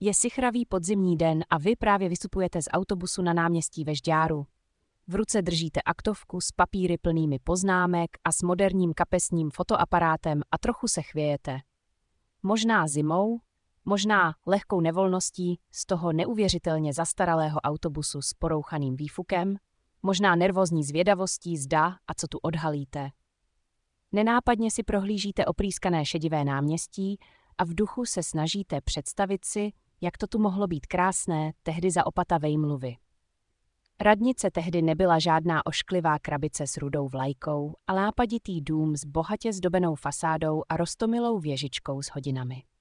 Je sichravý podzimní den a vy právě vystupujete z autobusu na náměstí ve Žďáru. V ruce držíte aktovku s papíry plnými poznámek a s moderním kapesním fotoaparátem a trochu se chvějete. Možná zimou, možná lehkou nevolností z toho neuvěřitelně zastaralého autobusu s porouchaným výfukem, možná nervózní zvědavostí zda a co tu odhalíte. Nenápadně si prohlížíte oprýskané šedivé náměstí a v duchu se snažíte představit si, jak to tu mohlo být krásné tehdy za opata vejmluvy. Radnice tehdy nebyla žádná ošklivá krabice s rudou vlajkou, ale nápaditý dům s bohatě zdobenou fasádou a roztomilou věžičkou s hodinami.